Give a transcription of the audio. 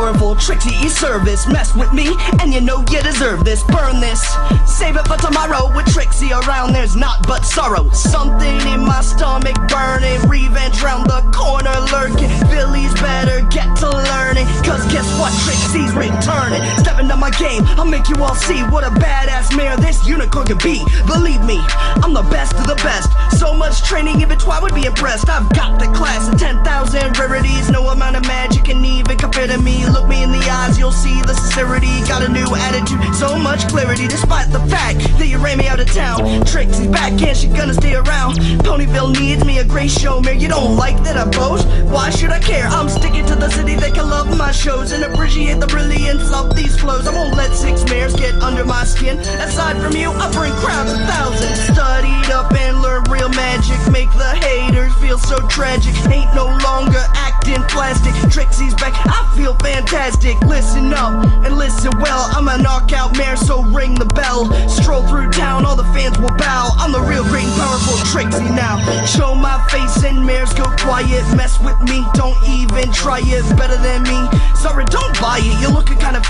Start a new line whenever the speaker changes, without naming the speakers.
powerful, Trixie E-Service. Mess with me, and you know you deserve this. Burn this, save it for tomorrow. With Trixie around, there's naught but sorrow. Something in my stomach burning, revenge round the corner lurking. Billy's better get to learning, cause guess what, Trixie's returning. Step into my game, I'll make you all see what a badass mare this unicorn can be. Believe me, I'm the best of the best. So much training, even Twi would be impressed. I've got the class of 10,000 rarities. No amount of magic can even compare to me. Look me in the eyes, you'll see the sincerity. Got a new attitude, so much clarity. Despite the fact that you ran me out of town, Trixie's back and she gonna stay around. Ponyville needs me a great show, man. You don't like that I boast? Why should I care? I'm sticking to the city that can love my shows and appreciate the brilliance of these flows. I won't let 6 mares get under my skin. Aside from you, I bring crowds of thousands. Studied up and learned real magic, make the haters feel so tragic. Ain't no longer acting plastic. Trixie's back, I feel fantastic. Listen up and listen well. I'm a knockout mare, so ring the bell. Stroll through town, all the fans will bow. I'm the real great and powerful Trixie now. Show my face and mares go quiet. Mess with me, don't even try it. Better than me, sorry, don't buy it. You're looking kinda